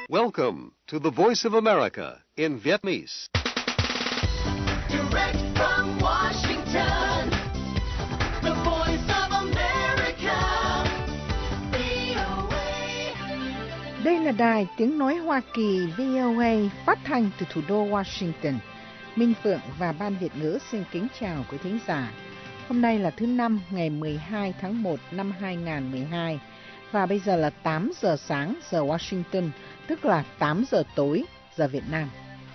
Welcome to the Voice of America in Vietnamese. Direct from Washington, the Voice of America, VOA. Đây là đài tiếng nói Hoa Kỳ VOA phát thanh từ thủ đô Washington. Minh Phượng và Ban Việt ngữ xin kính chào quý thính giả. Hôm nay là thứ Năm, ngày 12 tháng 1 năm 2012. Và bây giờ là 8 giờ sáng giờ Washington, tức là 8 giờ tối giờ Việt Nam.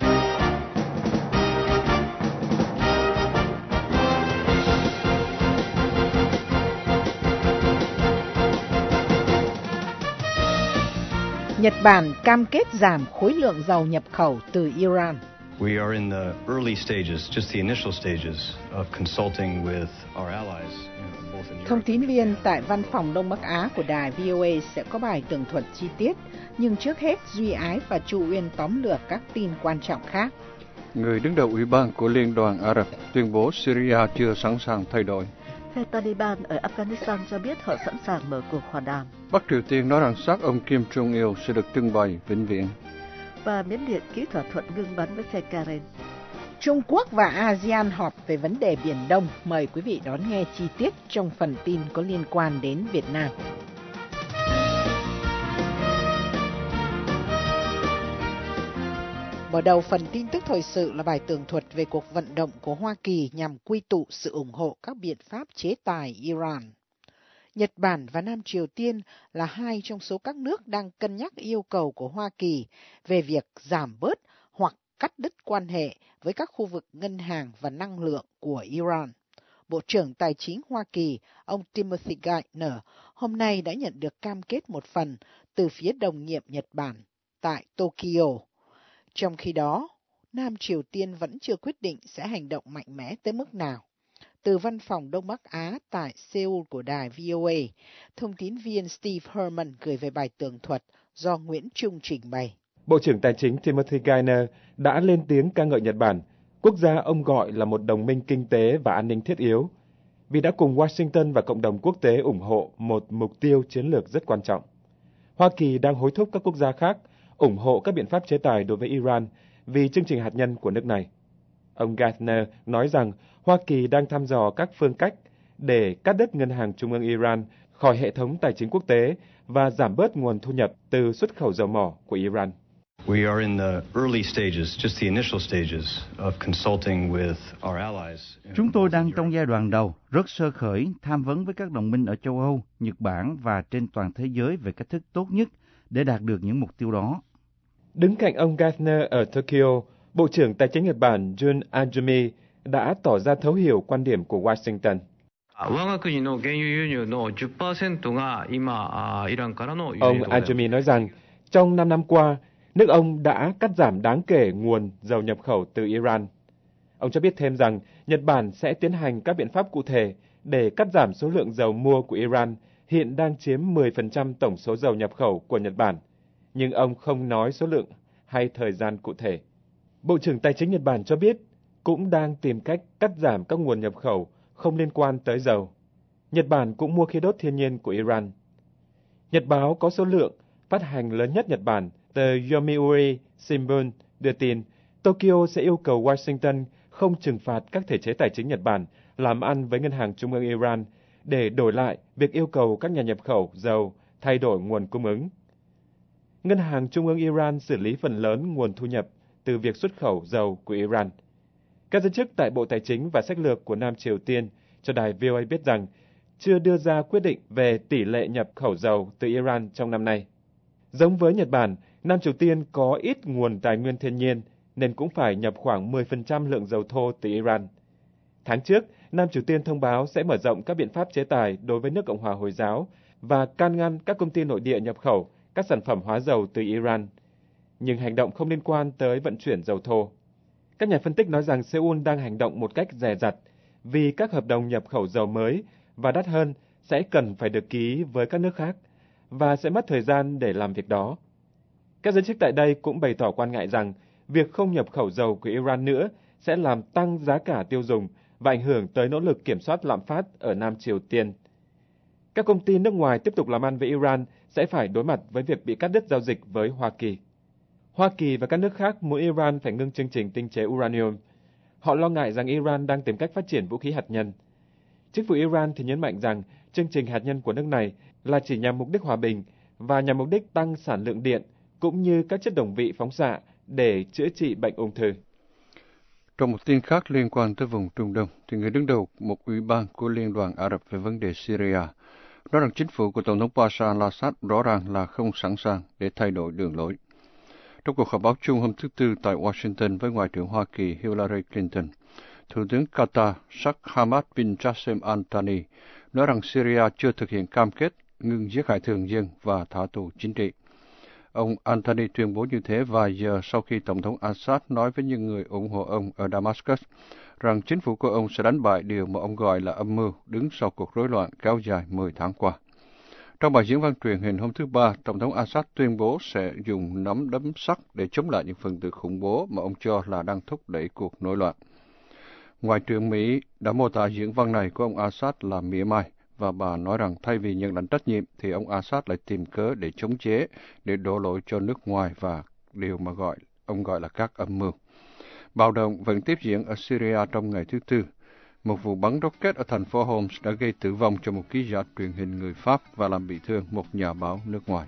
Nhật Bản cam kết giảm khối lượng dầu nhập khẩu từ Iran. We are in the early stages, just the initial stages of consulting with our allies. Thông tín viên tại Văn phòng Đông Bắc Á của đài VOA sẽ có bài tường thuật chi tiết, nhưng trước hết Duy Ái và Chu Uyên tóm lược các tin quan trọng khác. Người đứng đầu Ủy ban của Liên đoàn Ả Rập tuyên bố Syria chưa sẵn sàng thay đổi. Phe Taliban ở Afghanistan cho biết họ sẵn sàng mở cuộc hòa đàm. Bắc Triều Tiên nói rằng xác ông Kim Jong-il sẽ được trưng bày vĩnh viễn. Và Miến Điện ký thỏa thuận ngưng bắn với phe Karen. Trung Quốc và ASEAN họp về vấn đề Biển Đông. Mời quý vị đón nghe chi tiết trong phần tin có liên quan đến Việt Nam. Mở đầu phần tin tức thời sự là bài tường thuật về cuộc vận động của Hoa Kỳ nhằm quy tụ sự ủng hộ các biện pháp chế tài Iran. Nhật Bản và Nam Triều Tiên là hai trong số các nước đang cân nhắc yêu cầu của Hoa Kỳ về việc giảm bớt hoặc cắt đứt quan hệ với các khu vực ngân hàng và năng lượng của Iran. Bộ trưởng Tài chính Hoa Kỳ, ông Timothy Geithner, hôm nay đã nhận được cam kết một phần từ phía đồng nhiệm Nhật Bản tại Tokyo. Trong khi đó, Nam Triều Tiên vẫn chưa quyết định sẽ hành động mạnh mẽ tới mức nào. Từ Văn phòng Đông Bắc Á tại Seoul của đài VOA, thông tín viên Steve Herman gửi về bài tường thuật do Nguyễn Trung trình bày. Bộ trưởng Tài chính Timothy Geithner đã lên tiếng ca ngợi Nhật Bản, quốc gia ông gọi là một đồng minh kinh tế và an ninh thiết yếu, vì đã cùng Washington và cộng đồng quốc tế ủng hộ một mục tiêu chiến lược rất quan trọng. Hoa Kỳ đang hối thúc các quốc gia khác ủng hộ các biện pháp chế tài đối với Iran vì chương trình hạt nhân của nước này. Ông Geithner nói rằng Hoa Kỳ đang thăm dò các phương cách để cắt đứt ngân hàng trung ương Iran khỏi hệ thống tài chính quốc tế và giảm bớt nguồn thu nhập từ xuất khẩu dầu mỏ của Iran. We are in the early stages, just the initial stages of consulting with our allies. Chúng tôi đang trong giai đoạn đầu, rất sơ khởi, tham vấn với các đồng minh ở châu Âu, Nhật Bản và trên toàn thế giới về cách thức tốt nhất để đạt được những mục tiêu đó. Đứng cạnh ông Geithner ở Tokyo, Bộ trưởng Tài chính Nhật Bản Jun Azumi đã tỏ ra thấu hiểu quan điểm của Washington. Ông Azumi nói rằng trong 5 năm qua, nước ông đã cắt giảm đáng kể nguồn dầu nhập khẩu từ Iran. Ông cho biết thêm rằng Nhật Bản sẽ tiến hành các biện pháp cụ thể để cắt giảm số lượng dầu mua của Iran, hiện đang chiếm 10% tổng số dầu nhập khẩu của Nhật Bản. Nhưng ông không nói số lượng hay thời gian cụ thể. Bộ trưởng Tài chính Nhật Bản cho biết cũng đang tìm cách cắt giảm các nguồn nhập khẩu không liên quan tới dầu. Nhật Bản cũng mua khí đốt thiên nhiên của Iran. Nhật báo có số lượng phát hành lớn nhất Nhật Bản, tờ Yomiuri Shimbun đưa tin Tokyo sẽ yêu cầu Washington không trừng phạt các thể chế tài chính Nhật Bản làm ăn với ngân hàng trung ương Iran để đổi lại việc yêu cầu các nhà nhập khẩu dầu thay đổi nguồn cung ứng. Ngân hàng trung ương Iran xử lý phần lớn nguồn thu nhập từ việc xuất khẩu dầu của Iran. Các giới chức tại Bộ Tài chính và Sách lược của Nam Triều Tiên cho đài VOA biết rằng chưa đưa ra quyết định về tỷ lệ nhập khẩu dầu từ Iran trong năm nay. Giống với Nhật Bản, Nam Triều Tiên có ít nguồn tài nguyên thiên nhiên nên cũng phải nhập khoảng 10% lượng dầu thô từ Iran. Tháng trước, Nam Triều Tiên thông báo sẽ mở rộng các biện pháp chế tài đối với nước Cộng hòa Hồi giáo và can ngăn các công ty nội địa nhập khẩu các sản phẩm hóa dầu từ Iran, nhưng hành động không liên quan tới vận chuyển dầu thô. Các nhà phân tích nói rằng Seoul đang hành động một cách dè dặt vì các hợp đồng nhập khẩu dầu mới và đắt hơn sẽ cần phải được ký với các nước khác và sẽ mất thời gian để làm việc đó. Các giới chức tại đây cũng bày tỏ quan ngại rằng việc không nhập khẩu dầu của Iran nữa sẽ làm tăng giá cả tiêu dùng và ảnh hưởng tới nỗ lực kiểm soát lạm phát ở Nam Triều Tiên. Các công ty nước ngoài tiếp tục làm ăn với Iran sẽ phải đối mặt với việc bị cắt đứt giao dịch với Hoa Kỳ. Hoa Kỳ và các nước khác muốn Iran phải ngưng chương trình tinh chế uranium. Họ lo ngại rằng Iran đang tìm cách phát triển vũ khí hạt nhân. Chính phủ Iran thì nhấn mạnh rằng chương trình hạt nhân của nước này là chỉ nhằm mục đích hòa bình và nhằm mục đích tăng sản lượng điện cũng như các chất đồng vị phóng xạ để chữa trị bệnh ung thư. Trong một tin khác liên quan tới vùng Trung Đông, thì người đứng đầu một ủy ban của Liên đoàn Ả Rập về vấn đề Syria nói rằng chính phủ của Tổng thống Bashar al-Assad rõ ràng là không sẵn sàng để thay đổi đường lối. Trong cuộc họp báo chung hôm thứ Tư tại Washington với Ngoại trưởng Hoa Kỳ Hillary Clinton, Thủ tướng Qatar Sheikh Hamad bin Jassim Al Thani nói rằng Syria chưa thực hiện cam kết ngừng giết hại thường dân và thả tù chính trị. Ông Anthony tuyên bố như thế vài giờ sau khi Tổng thống Assad nói với những người ủng hộ ông ở Damascus rằng chính phủ của ông sẽ đánh bại điều mà ông gọi là âm mưu đứng sau cuộc rối loạn kéo dài 10 tháng qua. Trong bài diễn văn truyền hình hôm thứ Ba, Tổng thống Assad tuyên bố sẽ dùng nắm đấm sắt để chống lại những phần tử khủng bố mà ông cho là đang thúc đẩy cuộc nổi loạn. Ngoại trưởng Mỹ đã mô tả diễn văn này của ông Assad là mỉa mai, và bà nói rằng thay vì nhận lãnh trách nhiệm thì ông Assad lại tìm cớ để chống chế, để đổ lỗi cho nước ngoài và điều mà ông gọi là các âm mưu. Bạo động vẫn tiếp diễn ở Syria trong ngày thứ Tư. Một vụ bắn rocket ở thành phố Homs đã gây tử vong cho một ký giả truyền hình người Pháp và làm bị thương một nhà báo nước ngoài.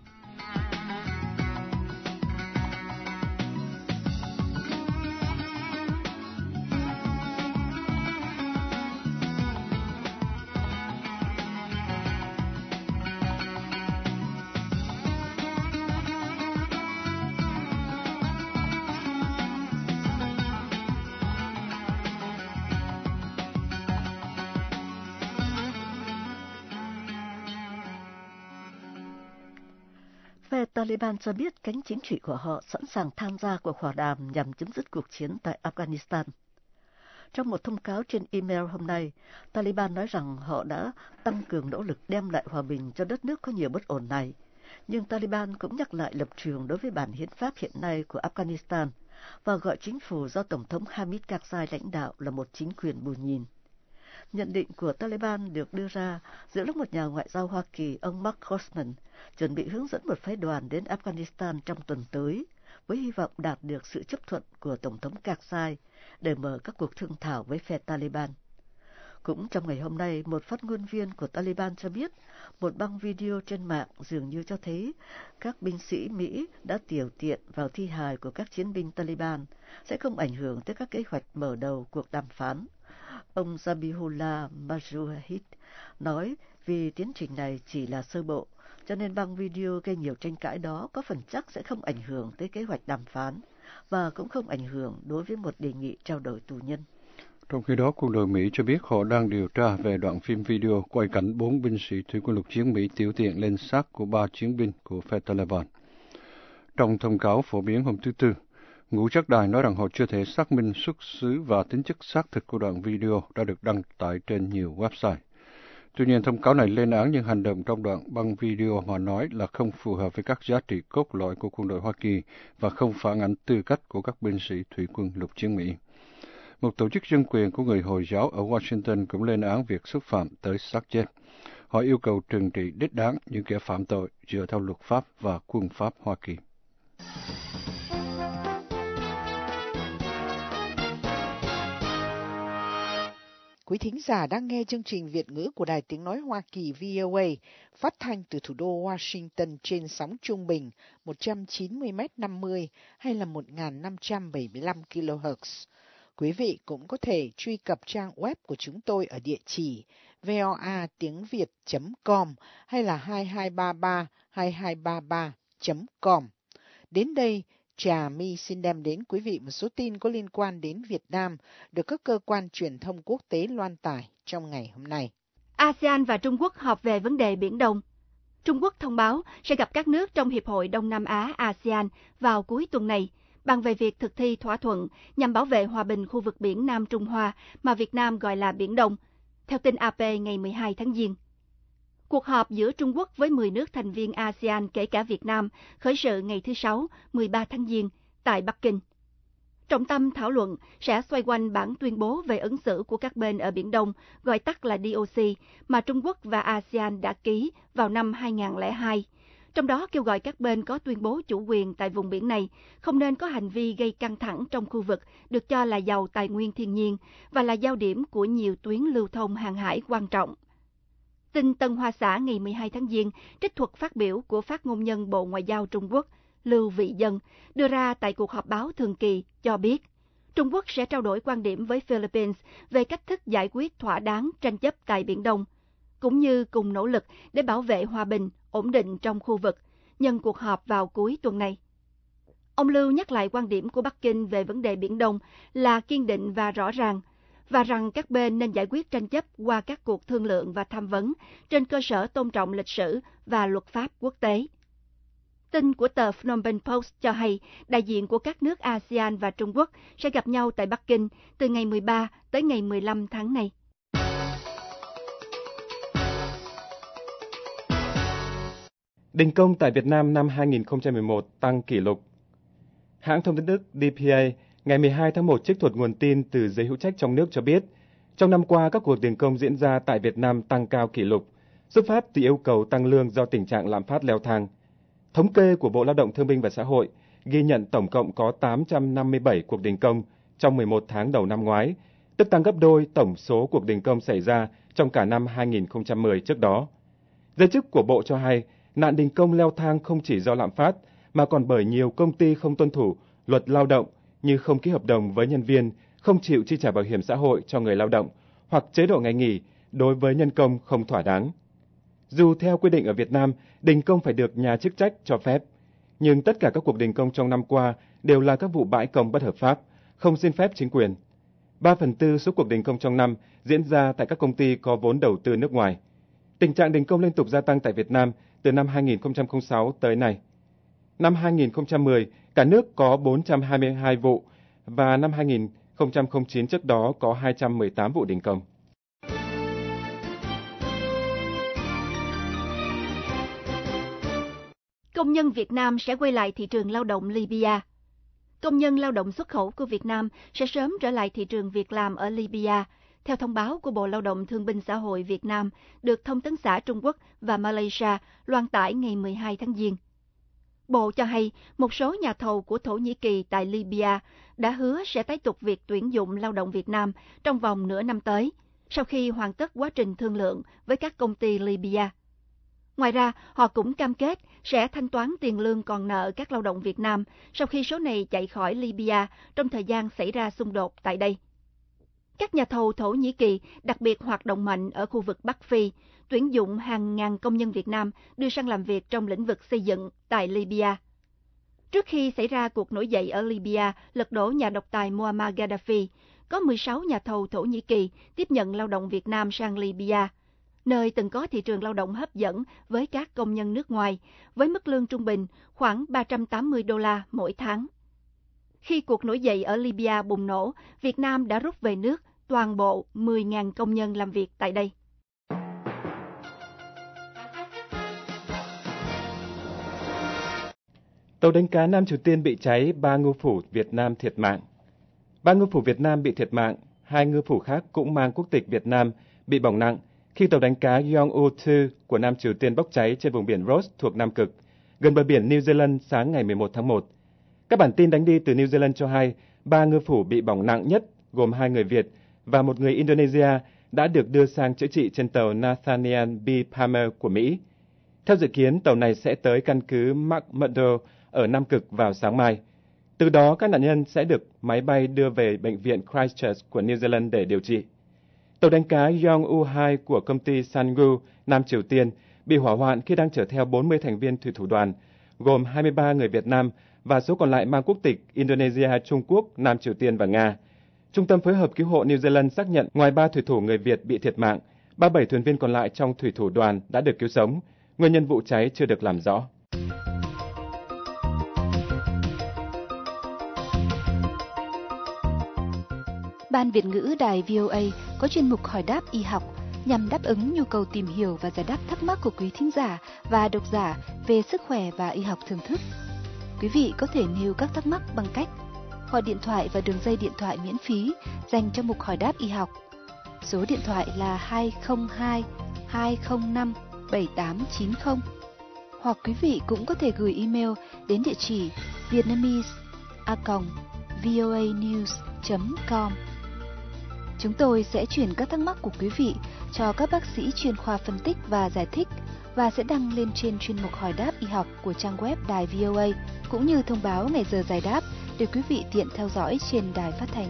Phe Taliban cho biết cánh chính trị của họ sẵn sàng tham gia cuộc hòa đàm nhằm chấm dứt cuộc chiến tại Afghanistan. Trong một thông cáo trên email hôm nay, Taliban nói rằng họ đã tăng cường nỗ lực đem lại hòa bình cho đất nước có nhiều bất ổn này. Nhưng Taliban cũng nhắc lại lập trường đối với bản hiến pháp hiện nay của Afghanistan và gọi chính phủ do Tổng thống Hamid Karzai lãnh đạo là một chính quyền bù nhìn. Nhận định của Taliban được đưa ra giữa lúc một nhà ngoại giao Hoa Kỳ, ông Mark Grossman, chuẩn bị hướng dẫn một phái đoàn đến Afghanistan trong tuần tới, với hy vọng đạt được sự chấp thuận của Tổng thống Karzai để mở các cuộc thương thảo với phe Taliban. Cũng trong ngày hôm nay, một phát ngôn viên của Taliban cho biết một băng video trên mạng dường như cho thấy các binh sĩ Mỹ đã tiểu tiện vào thi hài của các chiến binh Taliban sẽ không ảnh hưởng tới các kế hoạch mở đầu cuộc đàm phán. Ông Zabihullah Mujahid nói vì tiến trình này chỉ là sơ bộ, cho nên băng video gây nhiều tranh cãi đó có phần chắc sẽ không ảnh hưởng tới kế hoạch đàm phán và cũng không ảnh hưởng đối với một đề nghị trao đổi tù nhân. Trong khi đó, quân đội Mỹ cho biết họ đang điều tra về đoạn phim video quay cảnh 4 binh sĩ thủy quân lục chiến Mỹ tiểu tiện lên xác của 3 chiến binh của phe Taliban. Trong thông cáo phổ biến hôm thứ Tư, ngũ giác đài nói rằng họ chưa thể xác minh xuất xứ và tính chất xác thực của đoạn video đã được đăng tải trên nhiều website. Tuy nhiên, thông cáo này lên án những hành động trong đoạn băng video mà nói là không phù hợp với các giá trị cốt lõi của quân đội Hoa Kỳ và không phản ánh tư cách của các binh sĩ thủy quân lục chiến Mỹ. Một tổ chức dân quyền của người Hồi giáo ở Washington cũng lên án việc xúc phạm tới xác chết. Họ yêu cầu trừng trị đích đáng những kẻ phạm tội dựa theo luật pháp và quân pháp Hoa Kỳ. Quý thính giả đang nghe chương trình Việt ngữ của Đài Tiếng Nói Hoa Kỳ VOA, phát thanh từ thủ đô Washington trên sóng trung bình 190m50 hay là 1575 kHz. Quý vị cũng có thể truy cập trang web của chúng tôi ở địa chỉ voatiengviet.com hay là 2233-2233.com. Đến đây, Trà My xin đem đến quý vị một số tin có liên quan đến Việt Nam được các cơ quan truyền thông quốc tế loan tải trong ngày hôm nay. ASEAN và Trung Quốc họp về vấn đề Biển Đông. Trung Quốc thông báo sẽ gặp các nước trong Hiệp hội Đông Nam Á ASEAN vào cuối tuần này, bàn về việc thực thi thỏa thuận nhằm bảo vệ hòa bình khu vực biển Nam Trung Hoa mà Việt Nam gọi là Biển Đông, theo tin AP ngày 12 tháng Giêng. Cuộc họp giữa Trung Quốc với 10 nước thành viên ASEAN kể cả Việt Nam khởi sự ngày thứ Sáu, 13 tháng Giêng tại Bắc Kinh. Trọng tâm thảo luận sẽ xoay quanh bản tuyên bố về ứng xử của các bên ở Biển Đông, gọi tắt là DOC, mà Trung Quốc và ASEAN đã ký vào năm 2002, trong đó kêu gọi các bên có tuyên bố chủ quyền tại vùng biển này không nên có hành vi gây căng thẳng trong khu vực được cho là giàu tài nguyên thiên nhiên và là giao điểm của nhiều tuyến lưu thông hàng hải quan trọng. Tin Tân Hoa Xã ngày 12 tháng Giêng trích thuật phát biểu của phát ngôn nhân Bộ Ngoại giao Trung Quốc Lưu Vị Dân đưa ra tại cuộc họp báo thường kỳ cho biết Trung Quốc sẽ trao đổi quan điểm với Philippines về cách thức giải quyết thỏa đáng tranh chấp tại Biển Đông, cũng như cùng nỗ lực để bảo vệ hòa bình, ổn định trong khu vực nhân cuộc họp vào cuối tuần này. Ông Lưu nhắc lại quan điểm của Bắc Kinh về vấn đề Biển Đông là kiên định và rõ ràng, và rằng các bên nên giải quyết tranh chấp qua các cuộc thương lượng và tham vấn trên cơ sở tôn trọng lịch sử và luật pháp quốc tế. Tin của tờ Phnom Penh Post cho hay đại diện của các nước ASEAN và Trung Quốc sẽ gặp nhau tại Bắc Kinh từ ngày 13 tới ngày 15 tháng này. Đình công tại Việt Nam năm 2011 tăng kỷ lục. Hãng thông tấn Đức DPA ngày 12 tháng 1 trích thuật nguồn tin từ giới hữu trách trong nước cho biết, trong năm qua các cuộc đình công diễn ra tại Việt Nam tăng cao kỷ lục, xuất phát từ yêu cầu tăng lương do tình trạng lạm phát leo thang. Thống kê của Bộ Lao động Thương binh và Xã hội ghi nhận tổng cộng có 857 cuộc đình công trong 11 tháng đầu năm ngoái, tức tăng gấp đôi tổng số cuộc đình công xảy ra trong cả năm 2010 trước đó. Giới chức của Bộ cho hay, nạn đình công leo thang không chỉ do lạm phát, mà còn bởi nhiều công ty không tuân thủ luật lao động như không ký hợp đồng với nhân viên, không chịu chi trả bảo hiểm xã hội cho người lao động, hoặc chế độ ngày nghỉ đối với nhân công không thỏa đáng. Dù theo quy định ở Việt Nam, đình công phải được nhà chức trách cho phép, nhưng tất cả các cuộc đình công trong năm qua đều là các vụ bãi công bất hợp pháp, không xin phép chính quyền. 3/4 số cuộc đình công trong năm diễn ra tại các công ty có vốn đầu tư nước ngoài. Tình trạng đình công liên tục gia tăng tại Việt Nam từ năm 2006 tới nay. Năm 2010, cả nước có 422 vụ, và năm 2009 trước đó có 218 vụ đình công. Công nhân Việt Nam sẽ quay lại thị trường lao động Libya. Công nhân lao động xuất khẩu của Việt Nam sẽ sớm trở lại thị trường việc làm ở Libya, theo thông báo của Bộ Lao động Thương binh Xã hội Việt Nam, được Thông tấn xã Trung Quốc và Malaysia loan tải ngày 12 tháng Giêng. Bộ cho hay một số nhà thầu của Thổ Nhĩ Kỳ tại Libya đã hứa sẽ tiếp tục việc tuyển dụng lao động Việt Nam trong vòng nửa năm tới, sau khi hoàn tất quá trình thương lượng với các công ty Libya. Ngoài ra, họ cũng cam kết sẽ thanh toán tiền lương còn nợ các lao động Việt Nam sau khi số này chạy khỏi Libya trong thời gian xảy ra xung đột tại đây. Các nhà thầu Thổ Nhĩ Kỳ đặc biệt hoạt động mạnh ở khu vực Bắc Phi, tuyển dụng hàng ngàn công nhân Việt Nam đưa sang làm việc trong lĩnh vực xây dựng tại Libya. Trước khi xảy ra cuộc nổi dậy ở Libya lật đổ nhà độc tài Muammar Gaddafi, có 16 nhà thầu Thổ Nhĩ Kỳ tiếp nhận lao động Việt Nam sang Libya, nơi từng có thị trường lao động hấp dẫn với các công nhân nước ngoài, với mức lương trung bình khoảng $380 mỗi tháng. Khi cuộc nổi dậy ở Libya bùng nổ, Việt Nam đã rút về nước toàn bộ 10.000 công nhân làm việc tại đây. Tàu đánh cá Nam Triều Tiên bị cháy, 3 ngư phủ Việt Nam thiệt mạng. 3 ngư phủ Việt Nam bị thiệt mạng, 2 ngư phủ khác cũng mang quốc tịch Việt Nam bị bỏng nặng khi tàu đánh cá Yongwoo-2 của Nam Triều Tiên bốc cháy trên vùng biển Ross thuộc Nam Cực, gần bờ biển New Zealand sáng ngày 11 tháng 1. Các bản tin đánh đi từ New Zealand cho hay 3 ngư phủ bị bỏng nặng nhất, gồm 2 người Việt và 1 người Indonesia, đã được đưa sang chữa trị trên tàu Nathaniel B. Palmer của Mỹ. Theo dự kiến, tàu này sẽ tới căn cứ McMurdo ở Nam Cực vào sáng mai. Từ đó, các nạn nhân sẽ được máy bay đưa về bệnh viện Christchurch của New Zealand để điều trị. Tàu đánh cá Yongwoo-2 của công ty Sangu, Nam Triều Tiên, bị hỏa hoạn khi đang chở theo 40 thành viên thủy thủ đoàn, gồm 23 người Việt Nam và số còn lại mang quốc tịch Indonesia, Trung Quốc, Nam Triều Tiên và Nga. Trung tâm phối hợp cứu hộ New Zealand xác nhận ngoài 3 thủy thủ người Việt bị thiệt mạng, 37 thuyền viên còn lại trong thủy thủ đoàn đã được cứu sống. Nguyên nhân vụ cháy chưa được làm rõ. Ban Việt ngữ Đài VOA có chuyên mục hỏi đáp y học nhằm đáp ứng nhu cầu tìm hiểu và giải đáp thắc mắc của quý thính giả và độc giả về sức khỏe và y học thưởng thức. Quý vị có thể nêu các thắc mắc bằng cách gọi điện thoại vào đường dây điện thoại miễn phí dành cho mục hỏi đáp y học. Số điện thoại là 202 205 7890, hoặc quý vị cũng có thể gửi email đến địa chỉ vietnamese@voanews.com. Chúng tôi sẽ chuyển các thắc mắc của quý vị cho các bác sĩ chuyên khoa phân tích và giải thích và sẽ đăng lên trên chuyên mục hỏi đáp y học của trang web đài VOA, cũng như thông báo ngày giờ giải đáp để quý vị tiện theo dõi trên đài phát thanh.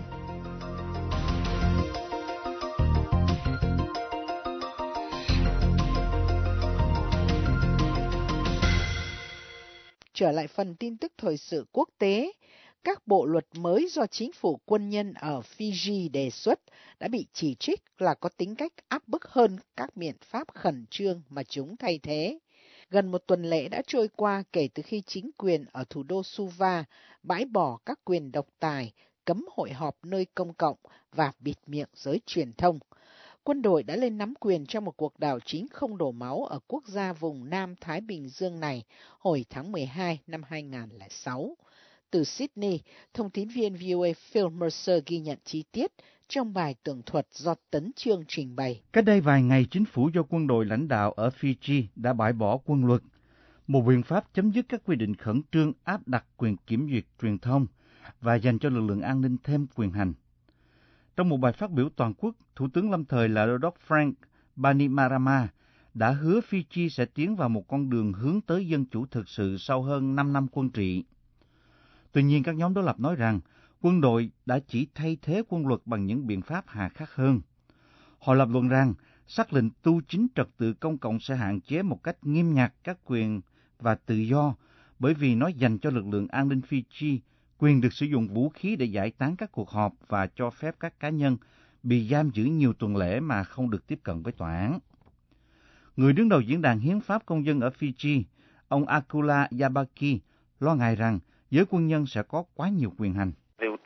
Trở lại phần tin tức thời sự quốc tế, các bộ luật mới do chính phủ quân nhân ở Fiji đề xuất đã bị chỉ trích là có tính cách áp bức hơn các biện pháp khẩn trương mà chúng thay thế. Gần một tuần lễ đã trôi qua kể từ khi chính quyền ở thủ đô Suva bãi bỏ các quyền độc tài, cấm hội họp nơi công cộng và bịt miệng giới truyền thông. Quân đội đã lên nắm quyền trong một cuộc đảo chính không đổ máu ở quốc gia vùng Nam Thái Bình Dương này hồi tháng 12 năm 2006. Từ Sydney, thông tín viên VOA Phil Mercer ghi nhận chi tiết trong bài tường thuật do Tấn Chương trình bày. Cách đây vài ngày, chính phủ do quân đội lãnh đạo ở Fiji đã bãi bỏ quân luật, một biện pháp chấm dứt các quy định khẩn trương áp đặt quyền kiểm duyệt truyền thông và dành cho lực lượng an ninh thêm quyền hành. Trong một bài phát biểu toàn quốc, Thủ tướng lâm thời là Đô đốc Frank Bainimarama đã hứa Fiji sẽ tiến vào một con đường hướng tới dân chủ thực sự sau hơn 5 năm quân trị. Tuy nhiên, các nhóm đối lập nói rằng quân đội đã chỉ thay thế quân luật bằng những biện pháp hà khắc hơn. Họ lập luận rằng sắc lệnh tu chính trật tự công cộng sẽ hạn chế một cách nghiêm ngặt các quyền và tự do, bởi vì nó dành cho lực lượng an ninh Fiji quyền được sử dụng vũ khí để giải tán các cuộc họp và cho phép các cá nhân bị giam giữ nhiều tuần lễ mà không được tiếp cận với tòa án. Người đứng đầu diễn đàn hiến pháp công dân ở Fiji, ông Akula Yabaki, lo ngại rằng giới quân nhân sẽ có quá nhiều quyền hành.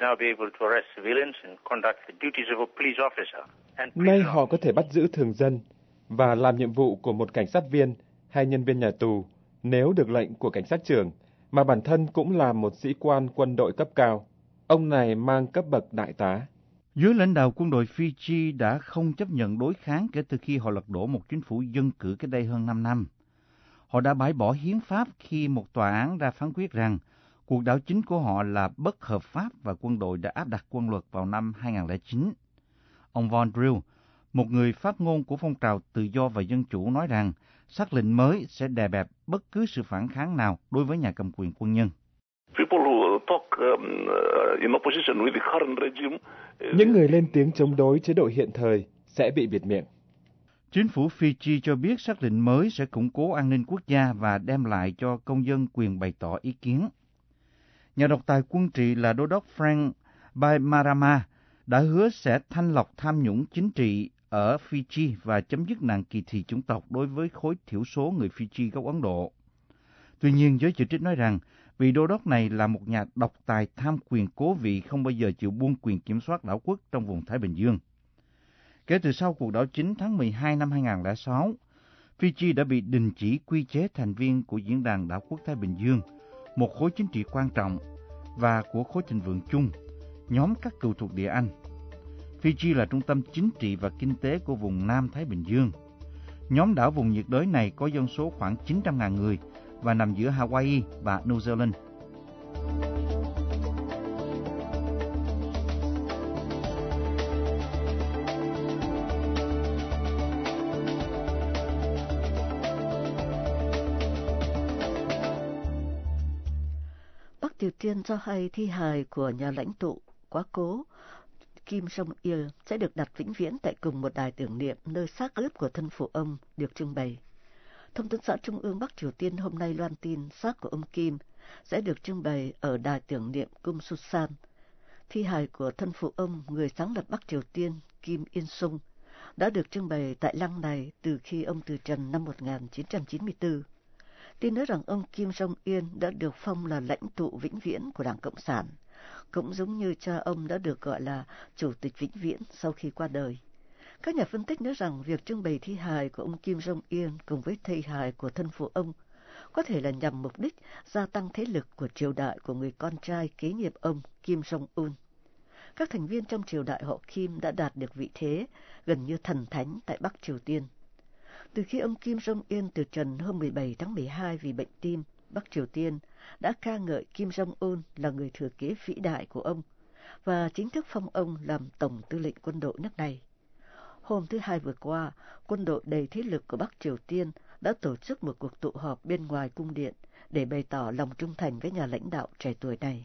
Nay họ có thể bắt giữ thường dân và làm nhiệm vụ của một cảnh sát viên hay nhân viên nhà tù nếu được lệnh của cảnh sát trưởng, mà bản thân cũng là một sĩ quan quân đội cấp cao. Ông này mang cấp bậc đại tá. Dưới lãnh đạo quân đội Fiji đã không chấp nhận đối kháng kể từ khi họ lật đổ một chính phủ dân cử cách đây hơn 5 năm. Họ đã bãi bỏ hiến pháp khi một tòa án ra phán quyết rằng cuộc đảo chính của họ là bất hợp pháp và quân đội đã áp đặt quân luật vào năm 2009. Ông Von Drill, một người phát ngôn của phong trào tự do và dân chủ, nói rằng sắc lệnh mới sẽ đè bẹp bất cứ sự phản kháng nào đối với nhà cầm quyền quân nhân. Những người lên tiếng chống đối chế độ hiện thời sẽ bị bịt miệng. Chính phủ Fiji cho biết sắc lệnh mới sẽ củng cố an ninh quốc gia và đem lại cho công dân quyền bày tỏ ý kiến. Nhà độc tài quân trị là Đô đốc Frank Bainimarama đã hứa sẽ thanh lọc tham nhũng chính trị ở Fiji và chấm dứt nạn kỳ thị chủng tộc đối với khối thiểu số người Fiji gốc Ấn Độ. Tuy nhiên, giới chỉ trích nói rằng vị đô đốc này là một nhà độc tài tham quyền cố vị không bao giờ chịu buông quyền kiểm soát đảo quốc trong vùng Thái Bình Dương. Kể từ sau cuộc đảo chính tháng 12 năm 2006, Fiji đã bị đình chỉ quy chế thành viên của Diễn đàn Đảo quốc Thái Bình Dương, một khối chính trị quan trọng, và của khối thịnh vượng chung, nhóm các cựu thuộc địa Anh. Fiji là trung tâm chính trị và kinh tế của vùng Nam Thái Bình Dương. Nhóm đảo vùng nhiệt đới này có dân số khoảng 900.000 người và nằm giữa Hawaii và New Zealand. Bắc Triều Tiên cho hay thi hài của nhà lãnh tụ quá cố Kim Jong-il sẽ được đặt vĩnh viễn tại cùng một đài tưởng niệm nơi xác ướp của thân phụ ông được trưng bày. Thông tấn xã Trung ương Bắc Triều Tiên hôm nay loan tin xác của ông Kim sẽ được trưng bày ở đài tưởng niệm Kumsusan. Thi hài của thân phụ ông, người sáng lập Bắc Triều Tiên Kim Il-sung, đã được trưng bày tại lăng này từ khi ông từ trần năm 1994. Tin nói rằng ông Kim Jong-il đã được phong là lãnh tụ vĩnh viễn của Đảng Cộng sản, cũng giống như cha ông đã được gọi là chủ tịch vĩnh viễn sau khi qua đời. Các nhà phân tích nói rằng việc trưng bày thi hài của ông Kim Jong-il cùng với thi hài của thân phụ ông có thể là nhằm mục đích gia tăng thế lực của triều đại của người con trai kế nghiệp ông Kim Jong-un. Các thành viên trong triều đại họ Kim đã đạt được vị thế gần như thần thánh tại Bắc Triều Tiên. Từ khi ông Kim Jong-un từ trần hôm 17 tháng 12 vì bệnh tim, Bắc Triều Tiên đã ca ngợi Kim Jong-un là người thừa kế vĩ đại của ông và chính thức phong ông làm Tổng tư lệnh quân đội nước này. Hôm thứ Hai vừa qua, quân đội đầy thế lực của Bắc Triều Tiên đã tổ chức một cuộc tụ họp bên ngoài cung điện để bày tỏ lòng trung thành với nhà lãnh đạo trẻ tuổi này.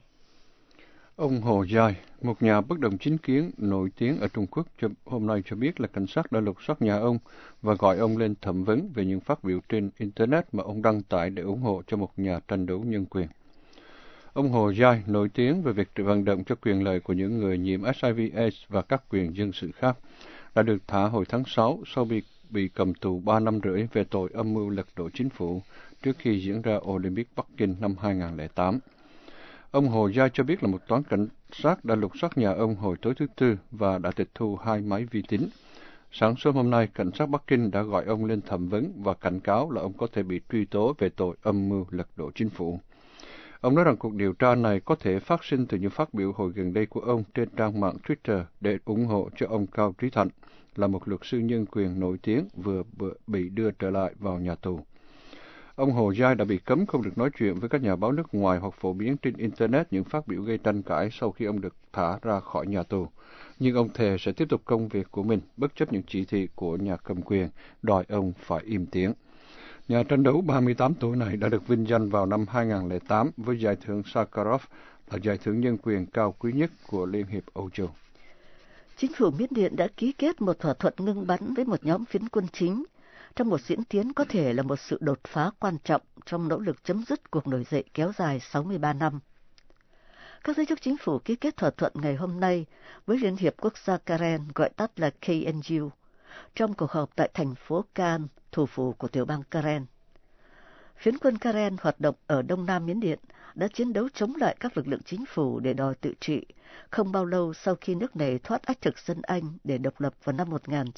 Ông Hồ Giai, một nhà bất đồng chính kiến nổi tiếng ở Trung Quốc, hôm nay cho biết là cảnh sát đã lục soát nhà ông và gọi ông lên thẩm vấn về những phát biểu trên Internet mà ông đăng tải để ủng hộ cho một nhà tranh đấu nhân quyền. Ông Hồ Giai nổi tiếng về việc vận động cho quyền lợi của những người nhiễm HIV/AIDS và các quyền dân sự khác, đã được thả hồi tháng 6 sau bị cầm tù 3 năm rưỡi về tội âm mưu lật đổ chính phủ trước khi diễn ra Olympic Bắc Kinh năm 2008. Ông Hồ Giai cho biết là một toán cảnh sát đã lục soát nhà ông hồi tối thứ Tư và đã tịch thu 2 máy vi tính. Sáng sớm hôm nay, cảnh sát Bắc Kinh đã gọi ông lên thẩm vấn và cảnh cáo là ông có thể bị truy tố về tội âm mưu lật đổ chính phủ. Ông nói rằng cuộc điều tra này có thể phát sinh từ những phát biểu hồi gần đây của ông trên trang mạng Twitter để ủng hộ cho ông Cao Trí Thạnh, là một luật sư nhân quyền nổi tiếng vừa bị đưa trở lại vào nhà tù. Ông Hồ Giai đã bị cấm không được nói chuyện với các nhà báo nước ngoài hoặc phổ biến trên Internet những phát biểu gây tranh cãi sau khi ông được thả ra khỏi nhà tù. Nhưng ông thề sẽ tiếp tục công việc của mình, bất chấp những chỉ thị của nhà cầm quyền, đòi ông phải im tiếng. Nhà tranh đấu 38 tuổi này đã được vinh danh vào năm 2008 với giải thưởng Sakharov, là giải thưởng nhân quyền cao quý nhất của Liên hiệp Âu Châu. Chính phủ Miến Điện đã ký kết một thỏa thuận ngưng bắn với một nhóm phiến quân chính, trong một diễn tiến có thể là một sự đột phá quan trọng trong nỗ lực chấm dứt cuộc nổi dậy kéo dài 63 năm. Các giới chức chính phủ ký kết thỏa thuận ngày hôm nay với Liên hiệp Quốc gia Karen, gọi tắt là KNU, trong cuộc họp tại thành phố Can, thủ phủ của tiểu bang Karen. Phiến quân Karen hoạt động ở đông nam Miến Điện đã chiến đấu chống lại các lực lượng chính phủ để đòi tự trị, không bao lâu sau khi nước này thoát ách thực dân Anh để độc lập vào năm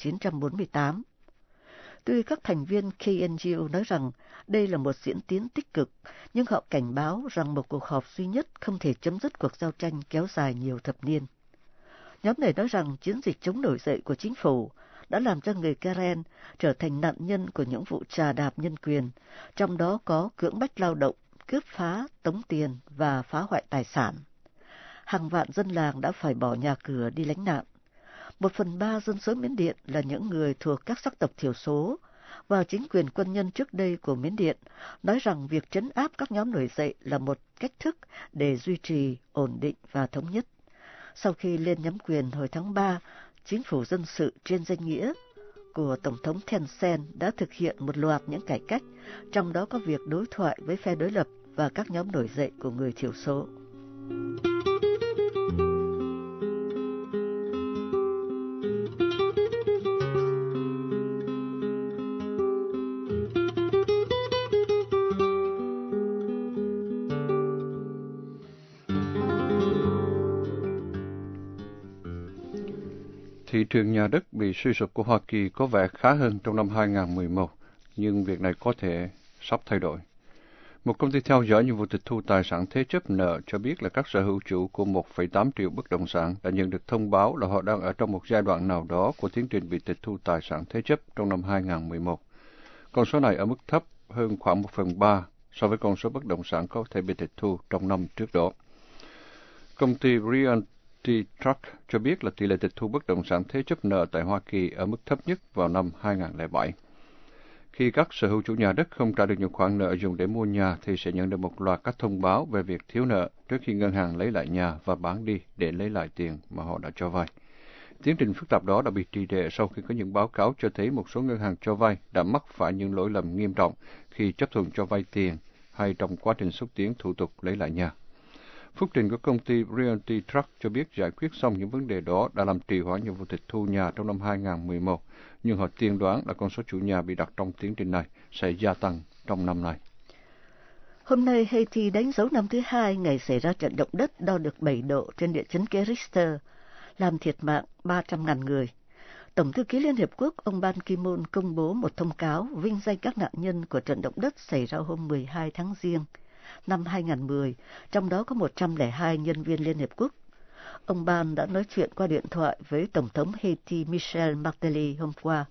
1948. Tuy các thành viên KNU nói rằng đây là một diễn tiến tích cực, nhưng họ cảnh báo rằng một cuộc họp duy nhất không thể chấm dứt cuộc giao tranh kéo dài nhiều thập niên. Nhóm này nói rằng chiến dịch chống nổi dậy của chính phủ đã làm cho người Karen trở thành nạn nhân của những vụ trà đạp nhân quyền, trong đó có cưỡng bách lao động, cướp phá, tống tiền và phá hoại tài sản. Hàng vạn dân làng đã phải bỏ nhà cửa đi lánh nạn. 1/3 dân số Miến Điện là những người thuộc các sắc tộc thiểu số, và chính quyền quân nhân trước đây của Miến Điện nói rằng việc trấn áp các nhóm nổi dậy là một cách thức để duy trì ổn định và thống nhất. Sau khi lên nắm quyền hồi tháng 3, chính phủ dân sự trên danh nghĩa của Tổng thống Thein Sein đã thực hiện một loạt những cải cách, trong đó có việc đối thoại với phe đối lập và các nhóm nổi dậy của người thiểu số. Thị trường nhà đất bị suy sụp của Hoa Kỳ có vẻ khá hơn trong năm 2011, nhưng việc này có thể sắp thay đổi. Một công ty theo dõi những vụ tịch thu tài sản thế chấp nợ cho biết là các sở hữu chủ của 1,8 triệu bất động sản đã nhận được thông báo là họ đang ở trong một giai đoạn nào đó của tiến trình bị tịch thu tài sản thế chấp trong năm 2011. Con số này ở mức thấp hơn khoảng 1/3 so với con số bất động sản có thể bị tịch thu trong năm trước đó. Công ty Realty Trust cho biết là tỷ lệ tịch thu bất động sản thế chấp nợ tại Hoa Kỳ ở mức thấp nhất vào năm 2007. Khi các sở hữu chủ nhà đất không trả được những khoản nợ dùng để mua nhà thì sẽ nhận được một loạt các thông báo về việc thiếu nợ trước khi ngân hàng lấy lại nhà và bán đi để lấy lại tiền mà họ đã cho vay. Tiến trình phức tạp đó đã bị trì trệ sau khi có những báo cáo cho thấy một số ngân hàng cho vay đã mắc phải những lỗi lầm nghiêm trọng khi chấp thuận cho vay tiền hay trong quá trình xúc tiến thủ tục lấy lại nhà. Phúc trình của công ty Realty Trust cho biết giải quyết xong những vấn đề đó đã làm trì hoãn những vụ tịch thu nhà trong năm 2011, nhưng họ tiên đoán là con số chủ nhà bị đặt trong tiến trình này sẽ gia tăng trong năm nay. Hôm nay, Haiti đánh dấu năm thứ 2 ngày xảy ra trận động đất đo được 7 độ trên địa chấn kế Richter, làm thiệt mạng 300.000 người. Tổng thư ký Liên Hiệp Quốc ông Ban Ki-moon công bố một thông cáo vinh danh các nạn nhân của trận động đất xảy ra hôm 12 tháng Giêng năm 2010, trong đó có 102 nhân viên Liên Hiệp Quốc. Ông Ban đã nói chuyện qua điện thoại với Tổng thống Haiti Michel Martelly hôm qua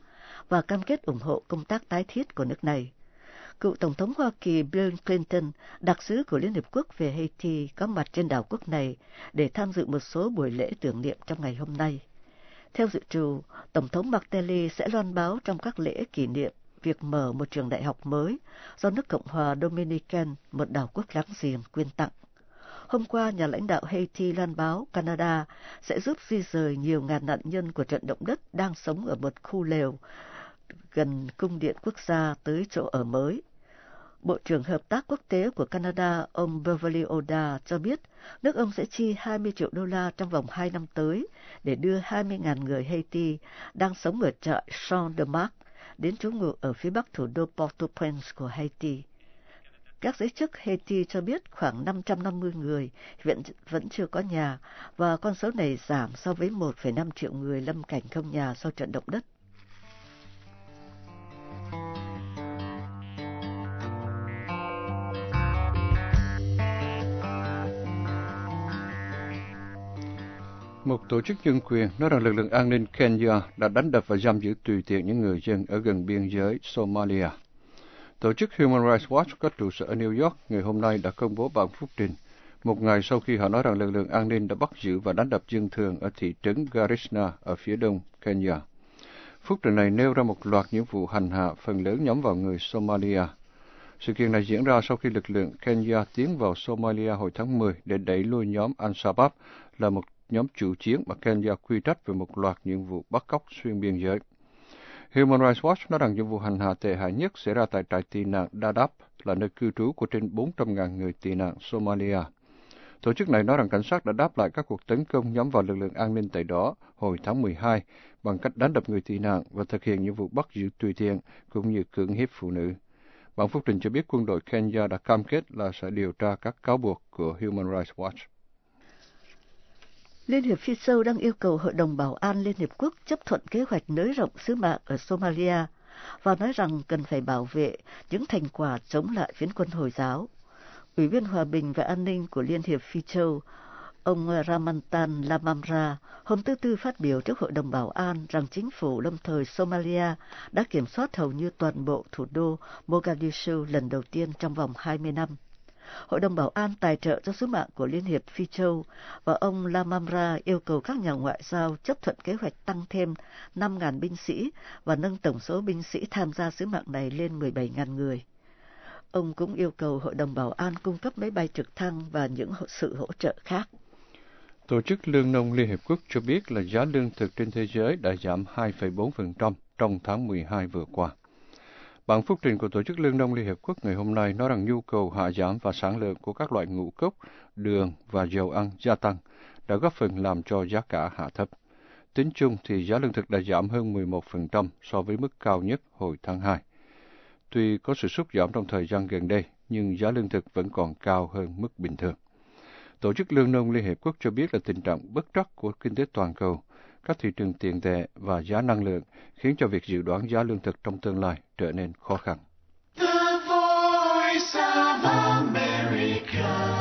và cam kết ủng hộ công tác tái thiết của nước này. Cựu Tổng thống Hoa Kỳ Bill Clinton, đặc sứ của Liên Hiệp Quốc về Haiti, có mặt trên đảo quốc này để tham dự một số buổi lễ tưởng niệm trong ngày hôm nay. Theo dự trù, Tổng thống Martelly sẽ loan báo trong các lễ kỷ niệm việc mở một trường đại học mới do nước Cộng hòa Dominican, một đảo quốc láng giềng, quyên tặng. Hôm qua, nhà lãnh đạo Haiti loan báo Canada sẽ giúp di dời nhiều ngàn nạn nhân của trận động đất đang sống ở một khu lều gần cung điện quốc gia tới chỗ ở mới. Bộ trưởng Hợp tác Quốc tế của Canada, ông Beverly Oda cho biết nước ông sẽ chi 20 triệu đô la trong vòng 2 năm tới để đưa 20.000 người Haiti đang sống ở trại Champ-de-Mars đến trú ngụ ở phía bắc thủ đô Port-au-Prince của Haiti. Các giới chức Haiti cho biết khoảng 550 người hiện vẫn chưa có nhà, và con số này giảm so với 1,5 triệu người lâm cảnh không nhà sau trận động đất. Một tổ chức nhân quyền nói rằng lực lượng an ninh Kenya đã đánh đập và giam giữ tùy tiện những người dân ở gần biên giới Somalia. Tổ chức Human Rights Watch có trụ sở ở New York ngày hôm nay đã công bố bản phúc trình, một ngày sau khi họ nói rằng lực lượng an ninh đã bắt giữ và đánh đập dân thường ở thị trấn Garissa ở phía đông Kenya. Phúc trình này nêu ra một loạt những vụ hành hạ phần lớn nhắm vào người Somalia. Sự kiện này diễn ra sau khi lực lượng Kenya tiến vào Somalia hồi tháng 10 để đẩy lui nhóm Al-Shabaab, là một nhóm chủ chiến mà Kenya quy trách về một loạt những vụ bắt cóc xuyên biên giới. Human Rights Watch nói rằng những vụ hành hạ tệ hại nhất xảy ra tại trại tị nạn Dadaab, là nơi cư trú của trên 400.000 người tị nạn Somalia. Tổ chức này nói rằng cảnh sát đã đáp lại các cuộc tấn công nhắm vào lực lượng an ninh tại đó hồi tháng 12 bằng cách đánh đập người tị nạn và thực hiện những vụ bắt giữ tùy tiện cũng như cưỡng hiếp phụ nữ. Bản phúc trình cho biết quân đội Kenya đã cam kết là sẽ điều tra các cáo buộc của Human Rights Watch. Liên hiệp Phi Châu đang yêu cầu Hội đồng Bảo an Liên Hiệp Quốc chấp thuận kế hoạch nới rộng sứ mạng ở Somalia và nói rằng cần phải bảo vệ những thành quả chống lại phiến quân Hồi giáo. Ủy viên Hòa bình và An ninh của Liên hiệp Phi Châu, ông Ramantan Lamamra, hôm thứ Tư phát biểu trước Hội đồng Bảo an rằng chính phủ lâm thời Somalia đã kiểm soát hầu như toàn bộ thủ đô Mogadishu lần đầu tiên trong vòng 20 năm. Hội đồng Bảo an tài trợ cho sứ mạng của Liên hiệp Phi Châu, và ông Lamamra yêu cầu các nhà ngoại giao chấp thuận kế hoạch tăng thêm 5.000 binh sĩ và nâng tổng số binh sĩ tham gia sứ mạng này lên 17.000 người. Ông cũng yêu cầu Hội đồng Bảo an cung cấp máy bay trực thăng và những sự hỗ trợ khác. Tổ chức Lương nông Liên Hiệp Quốc cho biết là giá lương thực trên thế giới đã giảm 2,4% trong tháng 12 vừa qua. Bản phúc trình của Tổ chức Lương nông Liên Hiệp Quốc ngày hôm nay nói rằng nhu cầu hạ giảm và sản lượng của các loại ngũ cốc, đường và dầu ăn gia tăng đã góp phần làm cho giá cả hạ thấp. Tính chung thì giá lương thực đã giảm hơn 11% so với mức cao nhất hồi tháng 2. Tuy có sự sút giảm trong thời gian gần đây, nhưng giá lương thực vẫn còn cao hơn mức bình thường. Tổ chức Lương nông Liên Hiệp Quốc cho biết là tình trạng bất trắc của kinh tế toàn cầu, các thị trường tiền tệ và giá năng lượng khiến cho việc dự đoán giá lương thực trong tương lai trở nên khó khăn. The Voice of America.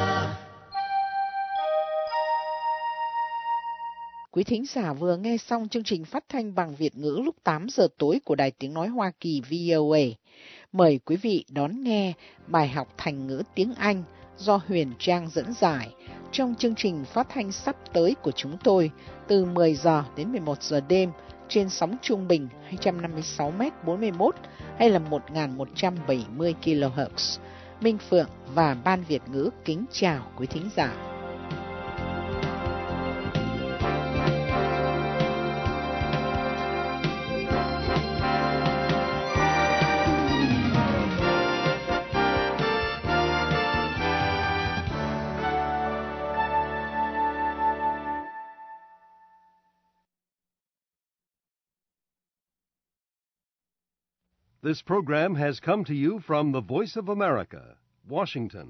Quý thính giả vừa nghe xong chương trình phát thanh bằng Việt ngữ lúc 8 giờ tối của Đài Tiếng Nói Hoa Kỳ VOA. Mời quý vị đón nghe bài học thành ngữ tiếng Anh do Huyền Trang dẫn giải trong chương trình phát thanh sắp tới của chúng tôi từ 10 giờ đến 11 giờ đêm trên sóng trung bình 256m41 hay là 1170 kHz. Minh Phượng và Ban Việt ngữ kính chào quý thính giả. This program has come to you from the Voice of America, Washington.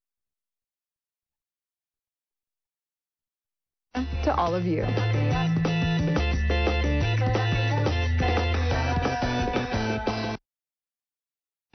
To all of you.